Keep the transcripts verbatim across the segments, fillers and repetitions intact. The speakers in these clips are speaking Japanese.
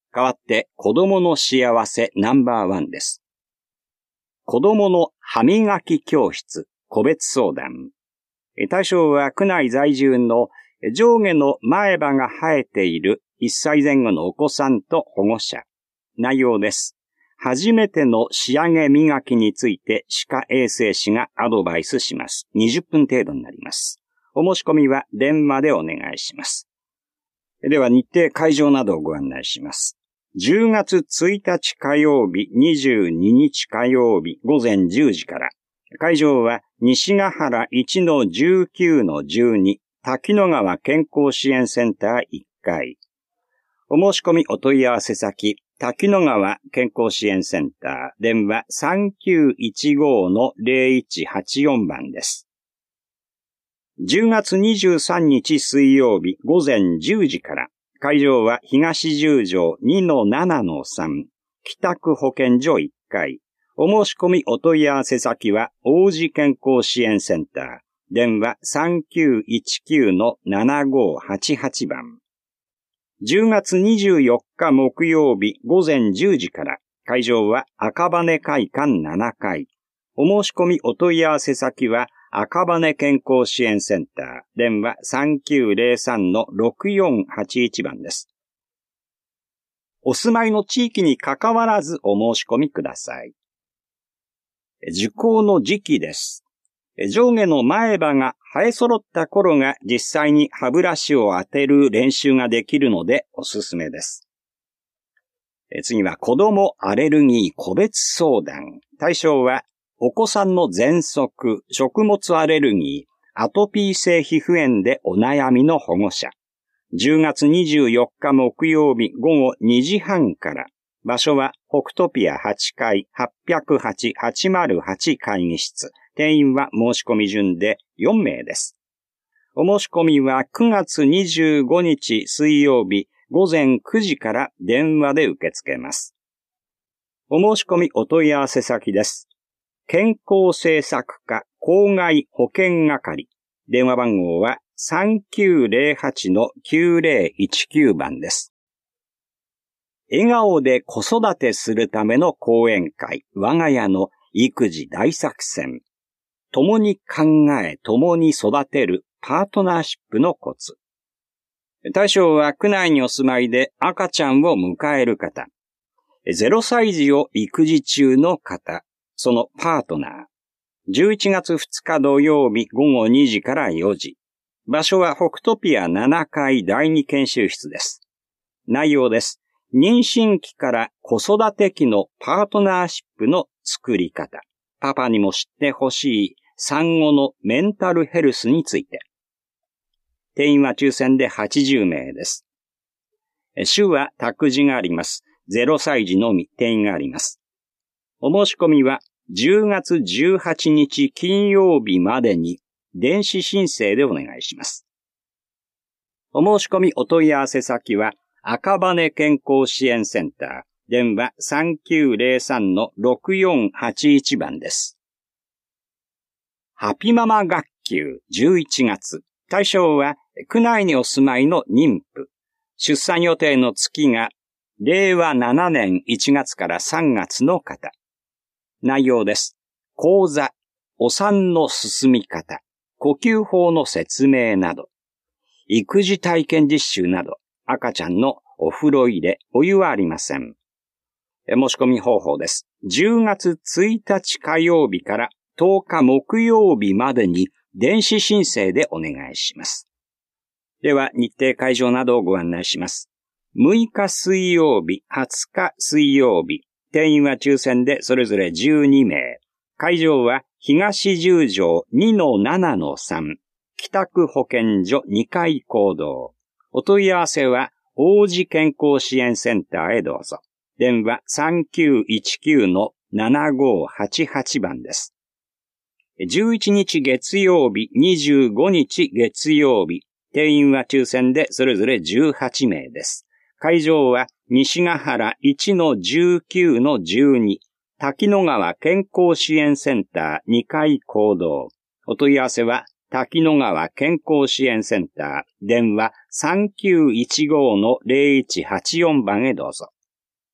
代わって子供の幸せナンバーワンです。子供の歯磨き教室個別相談。対象は区内在住の上下の前歯が生えているいっさいぜん後のお子さんと保護者。内容です。初めての仕上げ磨きについて歯科衛生士がアドバイスします。にじゅっぷん程度になります。お申し込みは電話でお願いします。では日程会場などをご案内します。じゅうがつついたち火曜日、にじゅうににち火曜日ごぜんじゅうじから。会場は西ヶ原 いちのじゅうきゅうのじゅうに 滝野川健康支援センターいっかい。お申し込みお問い合わせ先、滝野川健康支援センター、電話 さんきゅういちごのゼロいちはちよん 番です。じゅうがつにじゅうさんにち水曜日ごぜんじゅうじから。会場は東十条 にのななのさん 北区保健所いっかい。お申し込みお問い合わせ先は王子健康支援センター。電話 さんきゅういちきゅうのななごはちはち 番。じゅうがつにじゅうよっか木曜日ごぜんじゅうじから。会場は赤羽会館ななかい。お申し込みお問い合わせ先は赤羽健康支援センター。電話 さんきゅうゼロさんのろくよんはちいち 番です。お住まいの地域に関わらずお申し込みください。受講の時期です。上下の前歯が生え揃った頃が実際に歯ブラシを当てる練習ができるのでおすすめです。次は子供アレルギー個別相談。対象はお子さんの喘息、食物アレルギー、アトピー性皮膚炎でお悩みの保護者。じゅうがつにじゅうよっか木曜日ごごにじはんから。場所は北トピアはちかいはっぴゃくはち はちまるはち会議室。定員は申し込み順でよんめいです。お申し込みはくがつにじゅうごにち水曜日ごぜんくじから電話で受け付けます。お申し込みお問い合わせ先です。健康政策課公害保険係。電話番号は さんきゅうゼロはちのきゅうゼロいちきゅう 番です。笑顔で子育てするための講演会、我が家の育児大作戦。共に考え、共に育てるパートナーシップのコツ。対象は区内にお住まいで赤ちゃんを迎える方。ゼロさい児を育児中の方。そのパートナー。じゅういちがつふつか土曜日ごごにじからよじ。場所は北トピアななかいだいに研修室です。内容です。妊娠期から子育て期のパートナーシップの作り方。パパにも知ってほしい産後のメンタルヘルスについて。定員は抽選ではちじゅうめいです。週は託児があります。ゼロさい児のみ定員があります。お申し込みはじゅうがつじゅうはちにち金曜日までに電子申請でお願いします。お申し込みお問い合わせ先は赤羽健康支援センター。電話 さんきゅうゼロさんのろくよんはちいち 番です。ハピママ学級じゅういちがつ。対象は区内にお住まいの妊婦。出産予定の月がれいわななねんいちがつからさんがつの方。内容です。講座、お産の進み方、呼吸法の説明など、育児体験実習など、赤ちゃんのお風呂入れ、お湯はありません。申し込み方法です。じゅうがつついたち火曜日からとおか木曜日までに電子申請でお願いします。では日程会場などをご案内します。むいか水曜日、はつか水曜日、定員は抽選でそれぞれじゅうにめい。会場は東十条 にのななのさん、北区保健所にかい講堂。お問い合わせは王子健康支援センターへどうぞ。電話 さんきゅういちきゅうのななごはちはち 番です。じゅういちにち月曜日、にじゅうごにち月曜日。定員は抽選でそれぞれじゅうはちめいです。会場は西ヶ原 いちのじゅうきゅうのじゅうに、滝野川健康支援センターにかい講堂。お問い合わせは滝野川健康支援センター、電話 さんきゅういちごのゼロいちはちよん 番へどうぞ。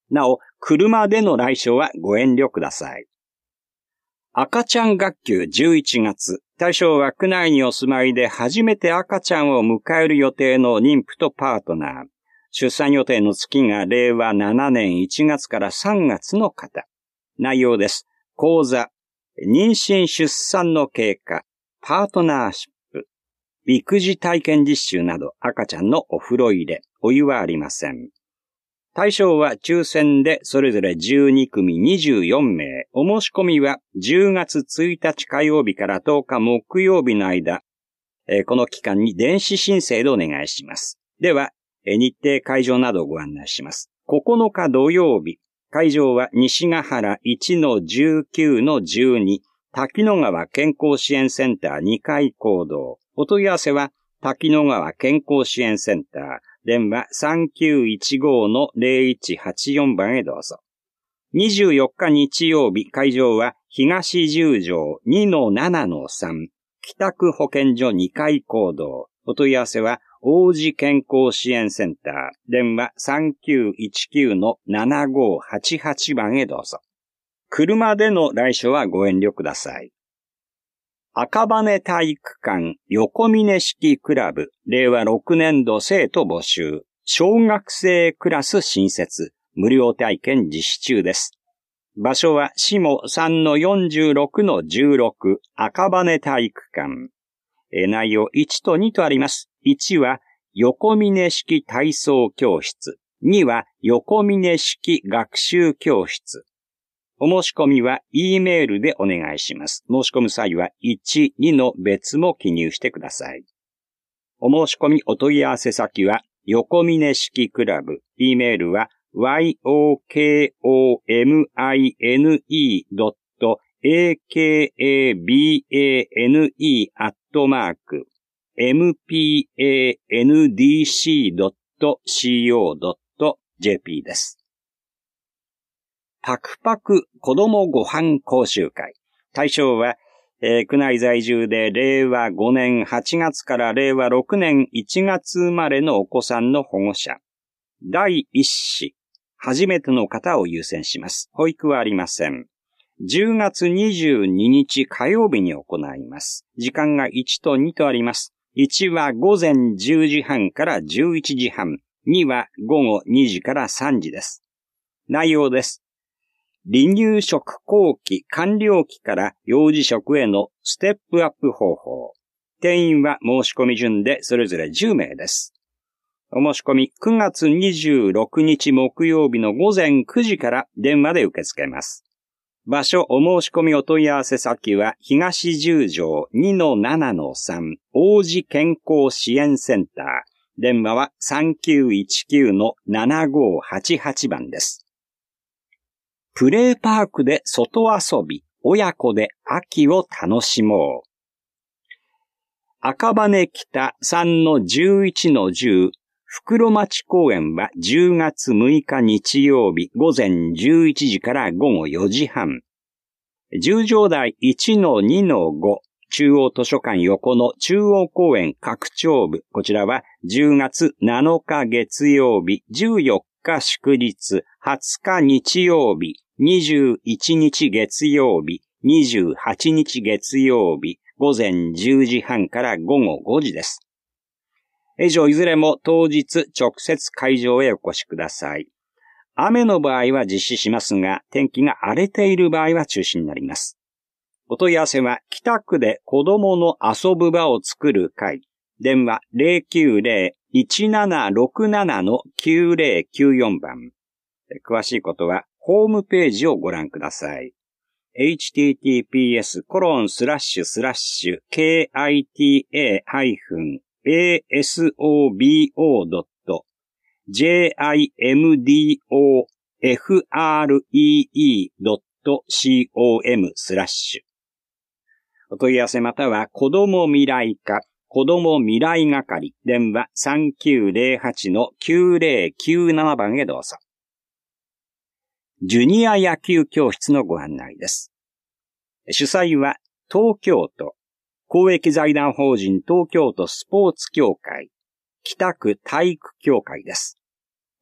なお、車での来所はご遠慮ください。赤ちゃん学級じゅういちがつ、対象は区内にお住まいで初めて赤ちゃんを迎える予定の妊婦とパートナー。出産予定の月がれいわななねんいちがつからさんがつの方。内容です。講座、妊娠出産の経過、パートナーシップ、育児体験実習など赤ちゃんのお風呂入れ、お湯はありません。対象は抽選でそれぞれじゅうにくみにじゅうよんめい。お申し込みはじゅうがつついたち火曜日からとおか木曜日の間、えー、この期間に電子申請でお願いします。では、えー、日程会場などをご案内します。ここのか土曜日、会場は西ヶ原 いちのじゅうきゅうのじゅうに、滝野川健康支援センターにかい講堂。お問い合わせは滝野川健康支援センター。電話 さんきゅういちごのぜろいちはちよん 番へどうぞ。にじゅうよっか日曜日、会場は東十条 にのななのさん、北区保健所にかい講堂。お問い合わせは王子健康支援センター。電話 さんきゅういちきゅうのななごはちはち 番へどうぞ。車での来所はご遠慮ください。赤羽体育館横峰式クラブれいわろくねんど生徒募集小学生クラス新設無料体験実施中です。場所は下 さんのよんじゅうろくのじゅうろく赤羽体育館。内容いちとにとあります。いちは横峰式体操教室。には横峰式学習教室。お申し込みは E メールでお願いします。申し込む際はいち、にの別も記入してください。お申し込みお問い合わせ先は横峰式クラブ。E メールは ヨコミネ ドット エーケーエービーエーエヌイー アットマーク エムピーエーエヌディーシー ドット シーオー ドット ジェーピー です。パクパク子供ご飯講習会。対象は、えー、区内在住でれいわごねんはちがつかられいわろくねんいちがつ生まれのお子さんの保護者。だいいっ子、初めての方を優先します。保育はありません。じゅうがつにじゅうににち火曜日に行います。時間がいちとにとあります。いちはごぜんじゅうじはんからじゅういちじはん。にはごごにじからさんじです。内容です。離乳食後期完了期から幼児食へのステップアップ方法。定員は申し込み順でそれぞれじゅうめいです。お申し込みくがつにじゅうろくにち木曜日のごぜんくじから電話で受け付けます。場所お申し込みお問い合わせ先は東十条 にのななのさん 王子健康支援センター。電話は さんきゅういちきゅうのななごはちはち 番です。プレイパークで外遊び、親子で秋を楽しもう。赤羽北 さんのじゅういちのじゅう、袋町公園はじゅうがつむいか日曜日ごぜんじゅういちじからごごよじはん。十条台 いちのにのご、中央図書館横の中央公園拡張部。こちらはじゅうがつなのか月曜日、じゅうよっか祝日、はつか日曜日、にじゅういちにち月曜日、にじゅうはちにち月曜日、ごぜんじゅうじはんからごごごじです。以上いずれも当日直接会場へお越しください。雨の場合は実施しますが、天気が荒れている場合は中止になります。お問い合わせは北区で子供の遊ぶ場を作る会。電話 ゼロきゅうゼロ いちななろくなな きゅうゼロきゅうよん 番。詳しいことはホームページをご覧ください。エイチティーティーピーエスコロンスラッシュスラッシュケーアイティーエーハイフンエーエスオービーオードットジェーアイエムディーオーエフアールイーイードットコムスラッシュ。お問い合わせまたは子ども未来課子ども未来係電話 さんきゅうゼロはちのきゅうゼロきゅうなな 番へどうぞ。ジュニア野球教室のご案内です。主催は東京都公益財団法人東京都スポーツ協会北区体育協会です。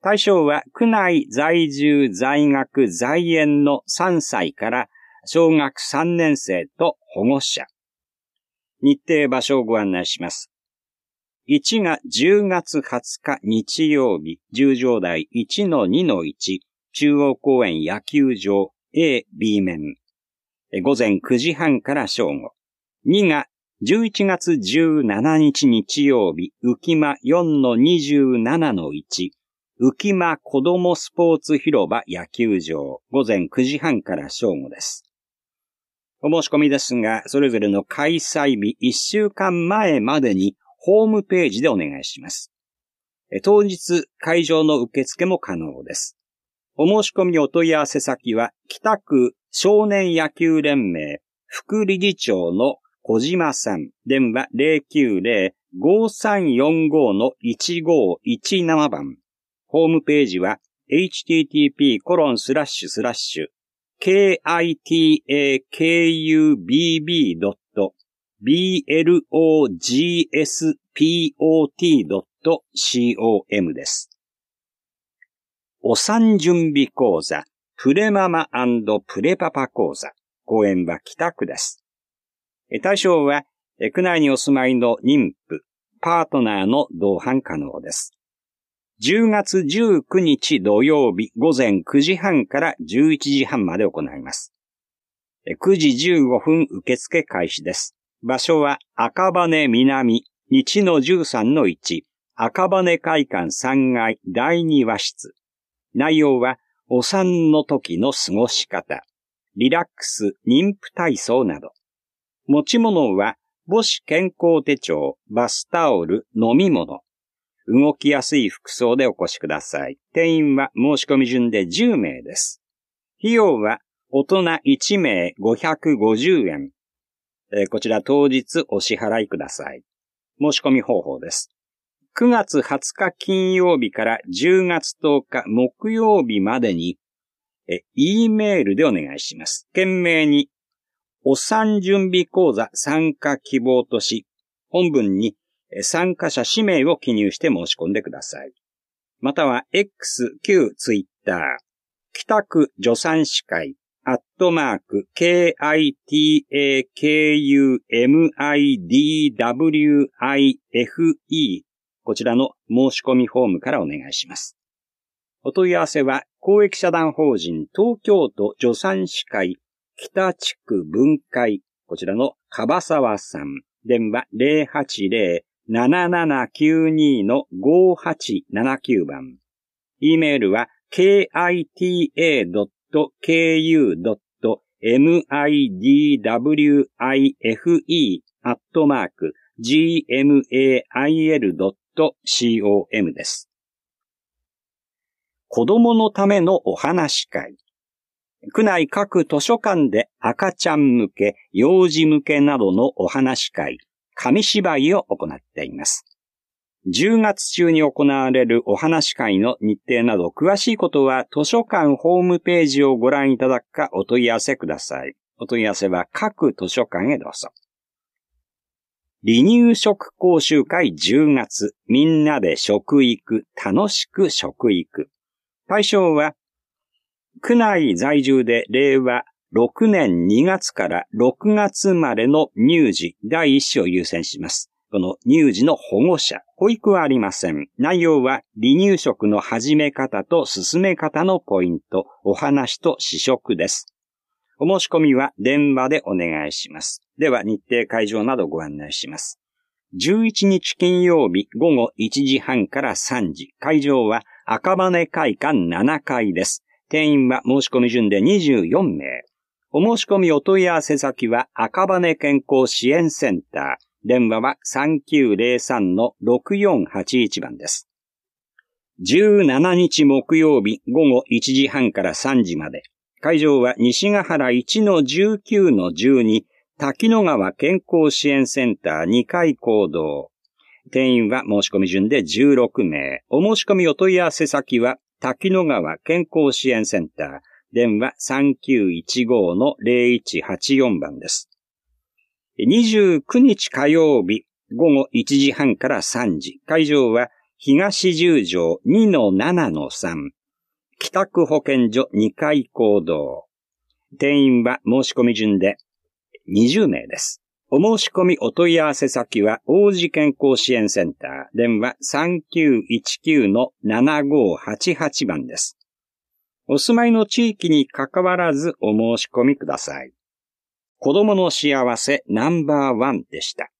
対象は区内在住在学在園のさんさいから小学さんねん生と保護者。日程場所をご案内します。いちがじゅうがつはつか日曜日、十条台 いちのにのいち 中央公園野球場 A、B 面。午前くじはんから正午。にがじゅういちがつじゅうしちにち日曜日、浮間 よんのにじゅうななのいち。浮間子どもスポーツ広場野球場、午前くじはんから正午です。お申し込みですが、それぞれの開催日いっしゅうかんまえまでにホームページでお願いします。当日、会場の受付も可能です。お申し込みお問い合わせ先は、北区少年野球連盟副理事長の小島さん、電話 ゼロきゅうゼロ ごさんよんご のいちごいちなな 番。ホームページは エイチティーティーピーコロンスラッシュスラッシュ ケーアイティーエーケーユービービードットビーエルオージーエスピーオーティードットコム です。お産準備講座、プレママ&プレパパ講座、講演は北区です。対象は、区内にお住まいの妊婦、パートナーの同伴可能です。じゅうがつじゅうくにち土曜日午前くじはんからじゅういちじはんまで行います。くじじゅうごふん受付開始です。場所は赤羽南 いちのじゅうさんのいち 赤羽会館さんがいだいに和室。内容はお産の時の過ごし方、リラックス妊婦体操など。持ち物は母子健康手帳、バスタオル、飲み物。動きやすい服装でお越しください。定員は申し込み順でじゅうめいです。費用は大人いちめいごひゃくごじゅうえん。えー、こちら当日お支払いください。申し込み方法です。くがつはつか金曜日からじゅうがつとおか木曜日までに、え、E メールでお願いします。懸命に、お産準備講座参加希望とし、本文に参加者氏名を記入して申し込んでください。または X、旧 Twitter、北区助産師会、アットマーク、ケーアイティーエーケーユーエムアイディーダブリューアイエフイー、こちらの申し込みフォームからお願いします。お問い合わせは、公益社団法人東京都助産師会北地区分会、こちらの樺沢さん、電話 ゼロはちゼロ ななななきゅうに のごはちななきゅう 番。E メールは ケーアイティーエードットケーユードットエムアイディーダブリューアイエフイー アットマーク ジーエムエーアイエルドットコム です。子供のためのお話会。区内各図書館で赤ちゃん向け、幼児向けなどのお話会、紙芝居を行っています。じゅうがつ中に行われるお話会の日程など詳しいことは図書館ホームページをご覧いただくかお問い合わせください。お問い合わせは各図書館へどうぞ。離乳食講習会じゅうがつ、みんなで食育、楽しく食育。対象は、区内在住でれいわろくねんにがつからろくがつまでの乳児だいいっ子を優先します。この乳児の保護者、保育はありません。内容は離乳食の始め方と進め方のポイント、お話と試食です。お申し込みは電話でお願いします。では日程会場などご案内します。じゅういちにち金曜日ごごいちじはんからさんじ、会場は赤羽会館ななかいです。定員は申し込み順でにじゅうよんめい。お申し込みお問い合わせ先は赤羽健康支援センター。電話は さんきゅうゼロさん のろくよんはちいち 番です。じゅうしちにち木曜日ごごいちじはんからさんじまで。会場は西ヶ原 いちのじゅうきゅうのじゅうに 滝野川健康支援センターにかい講堂。定員は申し込み順でじゅうろくめい。お申し込みお問い合わせ先は滝野川健康支援センター。電話 さんきゅういちご のゼロいちはちよん 番です。にじゅうくにち火曜日ごごいちじはんからさんじ。会場は東十条 にのななのさん、北区保健所にかい講堂。定員は申し込み順でにじゅうめいです。お申し込みお問い合わせ先は王子健康支援センター、電話 さんきゅういちきゅうのななごはちはち 番です。お住まいの地域に関わらずお申し込みください。子供の幸せナンバーワンでした。